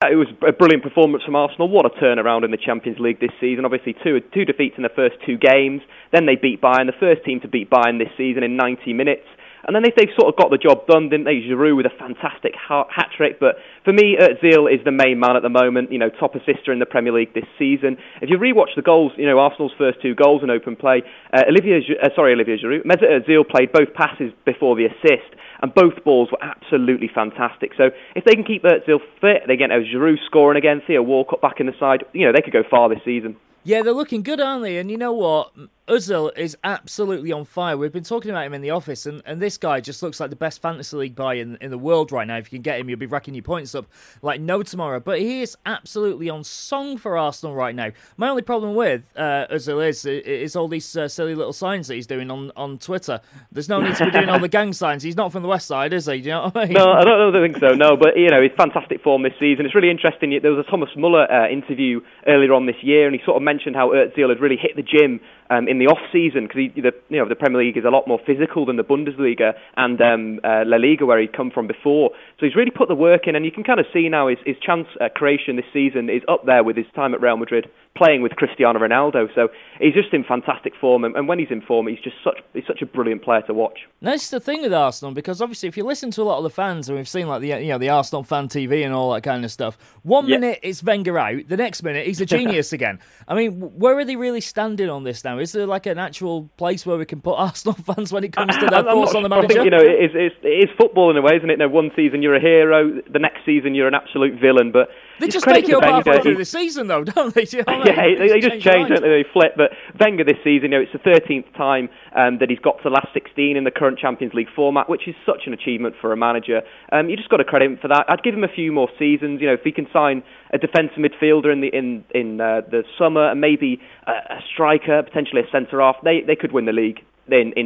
it was a brilliant performance from Arsenal. What a turnaround in the Champions League this season. Obviously, two defeats in the first 2 games. Then they beat Bayern, the first team to beat Bayern this season in 90 minutes. And then they've sort of got the job done, didn't they? Giroud with a fantastic hat-trick. But for me, Özil is the main man at the moment, top assister in the Premier League this season. If you rewatch the goals, Arsenal's first 2 goals in open play, Olivier Giroud, Mesut Özil played both passes before the assist, and both balls were absolutely fantastic. So if they can keep Özil fit, they get Giroud scoring again, Theo Walcott back in the side, they could go far this season. Yeah, they're looking good, aren't they? And you know what? Özil is absolutely on fire. We've been talking about him in the office, and this guy just looks like the best fantasy league buy in the world right now. If you can get him, you'll be racking your points up like no tomorrow. But he is absolutely on song for Arsenal right now. My only problem with Özil is all these silly little signs that he's doing on Twitter. There's no need to be doing all the gang signs. He's not from the West Side, is he? Do you know what I mean? No, I don't think so, no. But, he's fantastic form this season. It's really interesting. There was a Thomas Muller interview earlier on this year, and he sort of mentioned how Özil had really hit the gym in the off-season, because the Premier League is a lot more physical than the Bundesliga and La Liga, where he'd come from before. So he's really put the work in, and you can kind of see now his chance creation this season is up there with his time at Real Madrid, playing with Cristiano Ronaldo. So he's just in fantastic form, and when he's in form, he's such a brilliant player to watch. That's the thing with Arsenal, because obviously if you listen to a lot of the fans, and we've seen like the Arsenal fan TV and all that kind of stuff, one minute it's Wenger out, the next minute he's a genius again. I mean, where are they really standing on this now? Is there like an actual place where we can put Arsenal fans when it comes to their thoughts on the manager? I think, it is football in a way, isn't it? One season you're a hero, the next season you're an absolute villain, but they just take you up halfway through the season, though, don't they? They just change, don't they? They flip. But Wenger this season, it's the 13th time that he's got to the last 16 in the current Champions League format, which is such an achievement for a manager. You just got to credit him for that. I'd give him a few more seasons. If he can sign a defensive midfielder in the summer, and maybe a striker, potentially a centre half, they could win the league in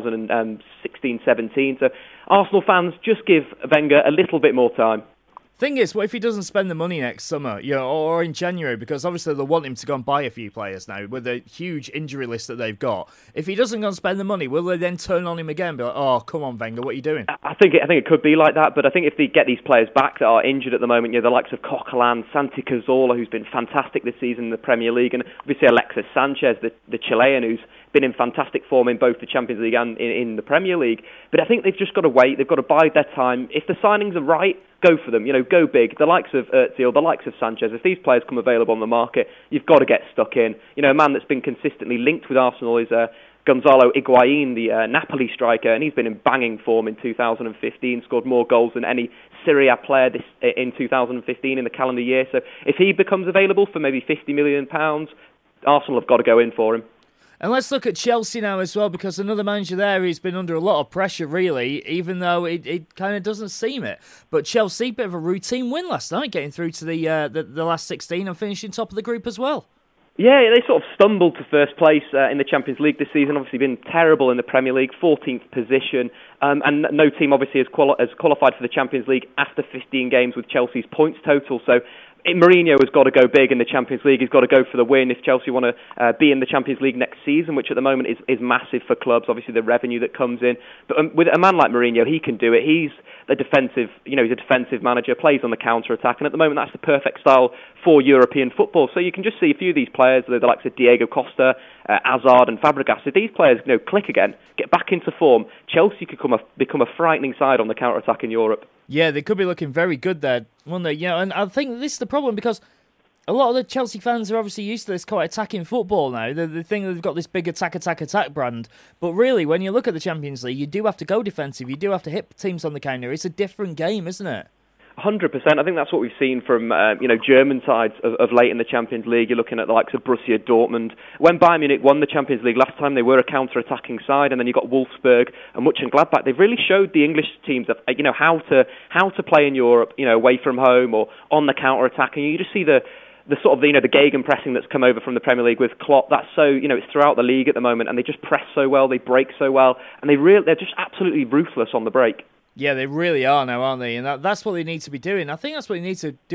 2016-17. So Arsenal fans, just give Wenger a little bit more time. Thing is, what if he doesn't spend the money next summer, or in January? Because obviously they'll want him to go and buy a few players now with the huge injury list that they've got. If he doesn't go and spend the money, will they then turn on him again and be like, oh, come on, Wenger, what are you doing? I think it could be like that, but I think if they get these players back that are injured at the moment, the likes of Coquelin, Santi Cazorla, who's been fantastic this season in the Premier League, and obviously Alexis Sanchez, the Chilean, who's been in fantastic form in both the Champions League and in the Premier League. But I think they've just got to wait. They've got to bide their time. If the signings are right, go for them. Go big. The likes of Özil, the likes of Sanchez. If these players come available on the market, you've got to get stuck in. A man that's been consistently linked with Arsenal is Gonzalo Higuain, the Napoli striker, and he's been in banging form in 2015, scored more goals than any Serie A player in 2015 in the calendar year. So if he becomes available for maybe £50 million, Arsenal have got to go in for him. And let's look at Chelsea now as well, because another manager there who's been under a lot of pressure, really, even though it kind of doesn't seem it. But Chelsea, bit of a routine win last night, getting through to the last 16 and finishing top of the group as well. Yeah, they sort of stumbled to first place in the Champions League this season. Obviously been terrible in the Premier League, 14th position. And no team obviously has qualified for the Champions League after 15 games with Chelsea's points total. So Mourinho has got to go big in the Champions League. He's got to go for the win if Chelsea want to be in the Champions League next season, which at the moment is massive for clubs, obviously the revenue that comes in. But with a man like Mourinho, he can do it. He's a defensive manager, plays on the counter-attack, and at the moment that's the perfect style for European football. So you can just see a few of these players, the likes of Diego Costa, Hazard and Fabregas. If these players click again, get back into form, Chelsea could become a frightening side on the counter-attack in Europe. Yeah, they could be looking very good there, wouldn't they? And I think this is the problem, because a lot of the Chelsea fans are obviously used to this quite attacking football now. They think they've got this big attack brand. But really, when you look at the Champions League, you do have to go defensive. You do have to hit teams on the counter. It's a different game, isn't it? 100%. I think that's what we've seen from German sides of late in the Champions League. You're looking at the likes of Borussia Dortmund. When Bayern Munich won the Champions League last time, they were a counter-attacking side, and then you got Wolfsburg and Mönchengladbach. They've really showed the English teams how to play in Europe, away from home or on the counter-attack, and you just see the sort of the gegenpressing that's come over from the Premier League with Klopp. That's so it's throughout the league at the moment, and they just press so well, they break so well, and they're just absolutely ruthless on the break. Yeah, they really are now, aren't they? And that's what they need to be doing. I think that's what they need to do in the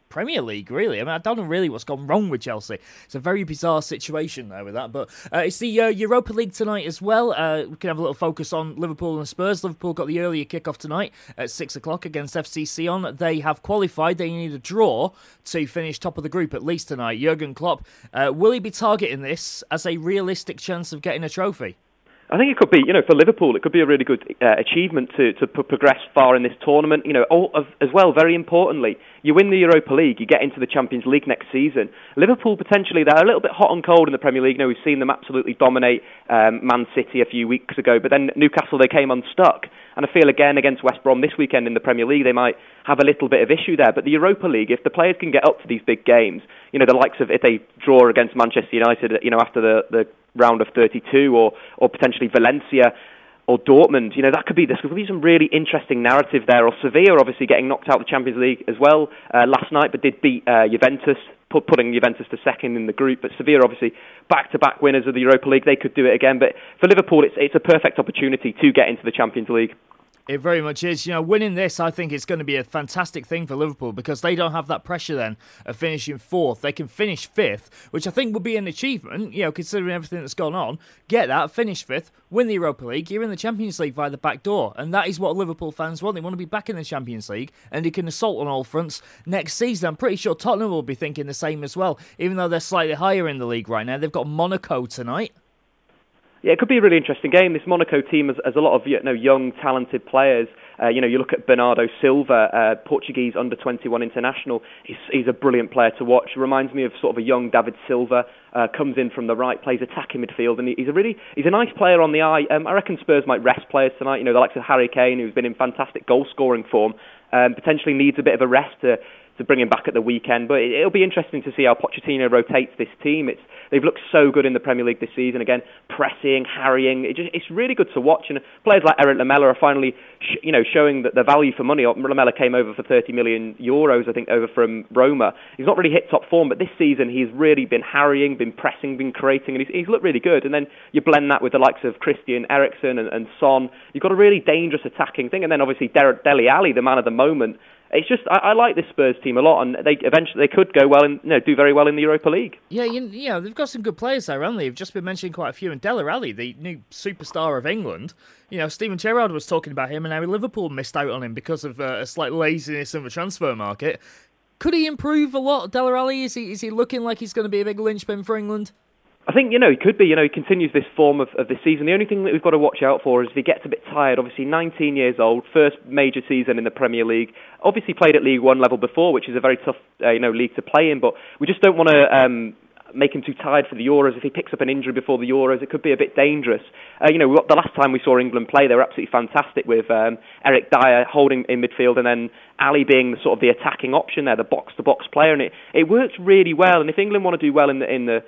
Premier League, really. I mean, I don't know really what's gone wrong with Chelsea. It's a very bizarre situation there with that. But it's the Europa League tonight as well. We can have a little focus on Liverpool and Spurs. Liverpool got the earlier kickoff tonight at 6 o'clock against FC Sion. They have qualified. They need a draw to finish top of the group at least tonight. Jurgen Klopp, will he be targeting this as a realistic chance of getting a trophy? I think it could be, for Liverpool, it could be a really good achievement to progress far in this tournament. As well, very importantly, you win the Europa League, you get into the Champions League next season. Liverpool, potentially, they're a little bit hot and cold in the Premier League. We've seen them absolutely dominate Man City a few weeks ago, but then Newcastle, they came unstuck. And I feel again against West Brom this weekend in the Premier League, they might have a little bit of issue there. But the Europa League, if the players can get up to these big games, the likes of if they draw against Manchester United, after the round of 32, or potentially Valencia or Dortmund, there could be some really interesting narrative there. Or Sevilla, obviously getting knocked out of the Champions League as well last night, but did beat Juventus, putting Juventus to second in the group. But Sevilla, obviously back-to-back winners of the Europa League, they could do it again. But for Liverpool, it's a perfect opportunity to get into the Champions League. It very much is. Winning this, I think it's going to be a fantastic thing for Liverpool because they don't have that pressure then of finishing fourth. They can finish fifth, which I think would be an achievement, considering everything that's gone on. Get that, finish fifth, win the Europa League, you're in the Champions League via the back door. And that is what Liverpool fans want. They want to be back in the Champions League and they can assault on all fronts next season. I'm pretty sure Tottenham will be thinking the same as well, even though they're slightly higher in the league right now. They've got Monaco tonight. Yeah, it could be a really interesting game. This Monaco team has a lot of young, talented players. You look at Bernardo Silva, Portuguese under-21 international. He's a brilliant player to watch. Reminds me of sort of a young David Silva. Comes in from the right, plays attacking midfield, and he's a nice player on the eye. I reckon Spurs might rest players tonight. The likes of Harry Kane, who's been in fantastic goal-scoring form, potentially needs a bit of a rest to bring him back at the weekend. But it'll be interesting to see how Pochettino rotates this team. They've looked so good in the Premier League this season. Again, pressing, harrying. It's really good to watch. And players like Eric Lamela are finally, showing that the value for money. Lamela came over for 30 million euros, I think, over from Roma. He's not really hit top form, but this season he's really been harrying, been pressing, been creating, and he's looked really good. And then you blend that with the likes of Christian Eriksen and Son. You've got a really dangerous attacking thing. And then obviously Dele Alli, the man of the moment. It's just I like this Spurs team a lot, and they could go well and do very well in the Europa League. Yeah, they've got some good players there, haven't they? You've just been mentioning quite a few. And Dele Alli, the new superstar of England, Steven Gerrard was talking about him, and how Liverpool missed out on him because of a slight laziness in the transfer market. Could he improve a lot, Dele Alli? Is he looking like he's going to be a big linchpin for England? I think, he could be. He continues this form of this season. The only thing that we've got to watch out for is if he gets a bit tired. Obviously, 19 years old, first major season in the Premier League. Obviously played at League One level before, which is a very tough, league to play in. But we just don't want to make him too tired for the Euros. If he picks up an injury before the Euros, it could be a bit dangerous. The last time we saw England play, they were absolutely fantastic with Eric Dyer holding in midfield and then Ali being sort of the attacking option there, the box-to-box player. And it worked really well. And if England want to do well in the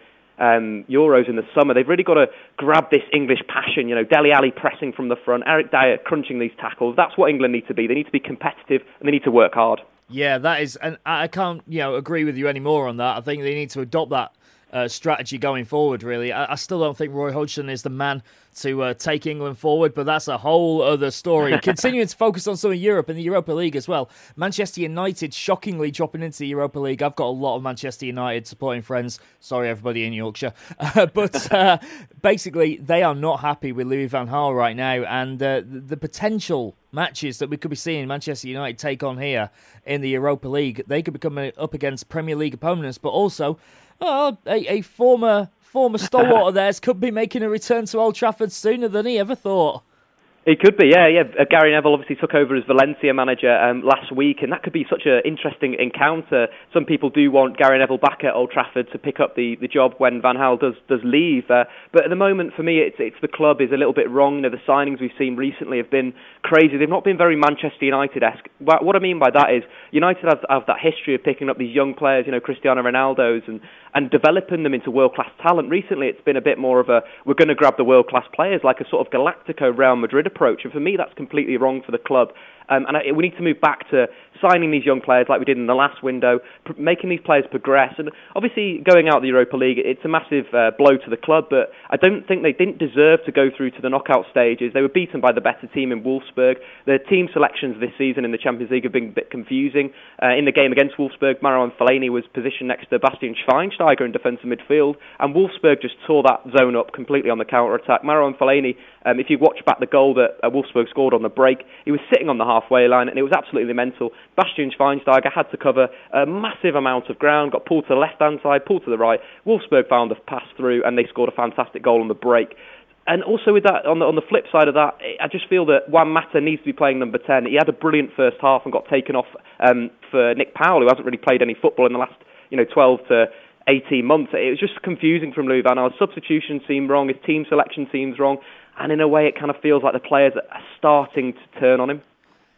Euros in the summer, they've really got to grab this English passion. Dele Alli pressing from the front, Eric Dyer crunching these tackles. That's what England need to be. They need to be competitive and they need to work hard. Yeah, that is, and I can't agree with you anymore on that. I think they need to adopt that strategy going forward, really. I still don't think Roy Hodgson is the man to take England forward, but that's a whole other story. Continuing to focus on some of Europe and the Europa League as well. Manchester United shockingly dropping into the Europa League. I've got a lot of Manchester United supporting friends. Sorry, everybody in Yorkshire. But basically, they are not happy with Louis van Gaal right now, and the potential matches that we could be seeing Manchester United take on here in the Europa League, they could be coming up against Premier League opponents, but also a former stalwart of theirs could be making a return to Old Trafford sooner than he ever thought. It could be, yeah. Gary Neville obviously took over as Valencia manager last week, and that could be such an interesting encounter. Some people do want Gary Neville back at Old Trafford to pick up the job when Van Gaal does leave. But at the moment, for me, it's the club is a little bit wrong. The signings we've seen recently have been crazy. They've not been very Manchester United-esque. What I mean by that is United have that history of picking up these young players, Cristiano Ronaldo's, and developing them into world-class talent. Recently, it's been a bit more of we're going to grab the world-class players, like a sort of Galactico Real Madrid approach, and for me that's completely wrong for the club. We need to move back to signing these young players like we did in the last window, making these players progress. And obviously, going out of the Europa League, it's a massive blow to the club, but I don't think they didn't deserve to go through to the knockout stages. They were beaten by the better team in Wolfsburg. The team selections this season in the Champions League have been a bit confusing. In the game against Wolfsburg, Marouane Fellaini was positioned next to Bastian Schweinsteiger in defensive midfield, and Wolfsburg just tore that zone up completely on the counter-attack. Marouane Fellaini, if you watch back the goal that Wolfsburg scored on the break, he was sitting on the halfway line, and it was absolutely mental. Bastian Schweinsteiger had to cover a massive amount of ground, got pulled to the left-hand side, pulled to the right. Wolfsburg found a pass through, and they scored a fantastic goal on the break. And also with that, on the flip side of that, I just feel that Juan Mata needs to be playing number 10. He had a brilliant first half and got taken off for Nick Powell, who hasn't really played any football in the last 12 to 18 months. It was just confusing from Louis van Gaal. His substitution seemed wrong, his team selection seems wrong, and in a way it kind of feels like the players are starting to turn on him.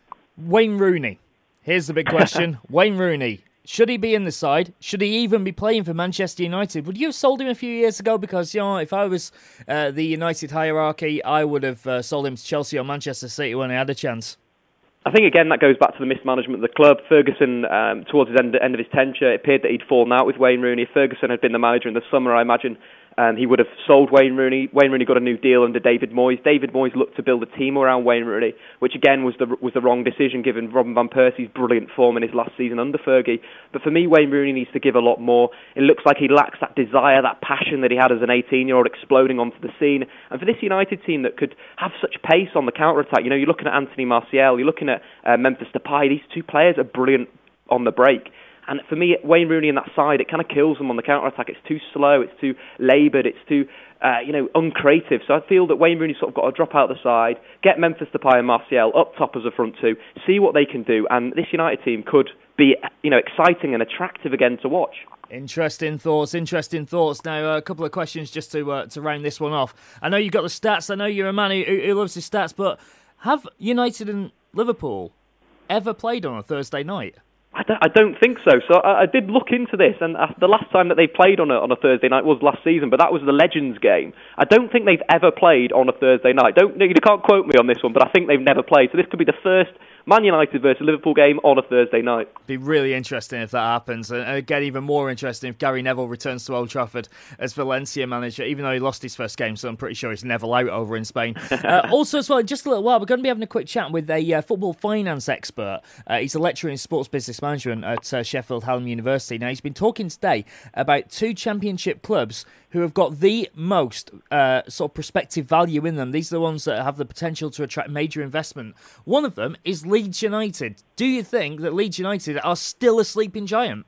Wayne Rooney. Here's the big question. Wayne Rooney. Should he be in the side? Should he even be playing for Manchester United? Would you have sold him a few years ago? Because, if I was the United hierarchy, I would have sold him to Chelsea or Manchester City when I had a chance. I think, again, that goes back to the mismanagement of the club. Ferguson, towards the end of his tenure, it appeared that he'd fallen out with Wayne Rooney. If Ferguson had been the manager in the summer, I imagine he would have sold Wayne Rooney. Wayne Rooney got a new deal under David Moyes. David Moyes looked to build a team around Wayne Rooney, which again was the wrong decision given Robin van Persie's brilliant form in his last season under Fergie. But for me, Wayne Rooney needs to give a lot more. It looks like he lacks that desire, that passion that he had as an 18-year-old exploding onto the scene. And for this United team that could have such pace on the counter-attack, you're looking at Anthony Martial, you're looking at Memphis Depay. These two players are brilliant on the break. And for me, Wayne Rooney in that side, it kind of kills them on the counter-attack. It's too slow, it's too laboured, it's too, uncreative. So I feel that Wayne Rooney's sort of got to drop out the side, get Memphis Depay and Martial up top as a front two, see what they can do. And this United team could be, exciting and attractive again to watch. Interesting thoughts. Now, a couple of questions just to round this one off. I know you've got the stats. I know you're a man who loves his stats, but have United and Liverpool ever played on a Thursday night? I don't think so. So I did look into this, and the last time that they played on a Thursday night was last season, but that was the Legends game. I don't think they've ever played on a Thursday night. You can't quote me on this one, but I think they've never played. So this could be the first Man United versus Liverpool game on a Thursday night. Be really interesting if that happens, and again, even more interesting if Gary Neville returns to Old Trafford as Valencia manager, even though he lost his first game, so I'm pretty sure he's Neville out over in Spain. Also, as well, just a little while, we're going to be having a quick chat with a football finance expert. He's a lecturer in sports business management at Sheffield Hallam University. Now, he's been talking today about two championship clubs who have got the most sort of prospective value in them. These are the ones that have the potential to attract major investment. One of them is Leeds United. Do you think that Leeds United are still a sleeping giant?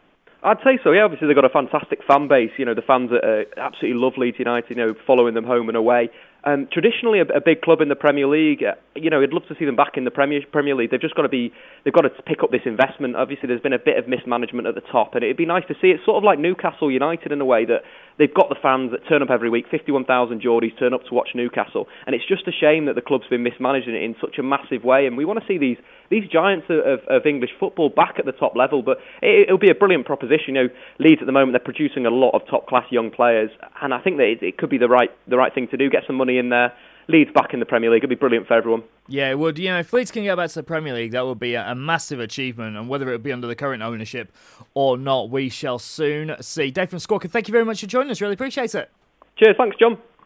I'd say so, yeah. Obviously, they've got a fantastic fan base. The fans absolutely love Leeds United, following them home and away. Traditionally, a big club in the Premier League. I'd love to see them back in the Premier League. They've got to pick up this investment. Obviously, there's been a bit of mismanagement at the top, and it'd be nice to see it. Sort of like Newcastle United in a way that they've got the fans that turn up every week. 51,000 Geordies turn up to watch Newcastle, and it's just a shame that the club's been mismanaging it in such a massive way. And we want to see these giants of English football back at the top level. But it'll be a brilliant proposition. Leeds at the moment, they're producing a lot of top class young players, and I think that it could be the right thing to do. Get some money in there. Leeds back in the Premier League. It'd be brilliant for everyone. Yeah, it would. If Leeds can get back to the Premier League, that would be a massive achievement. And whether it would be under the current ownership or not, we shall soon see. Dave from Squawka, thank you very much for joining us. Really appreciate it. Cheers. Thanks, John.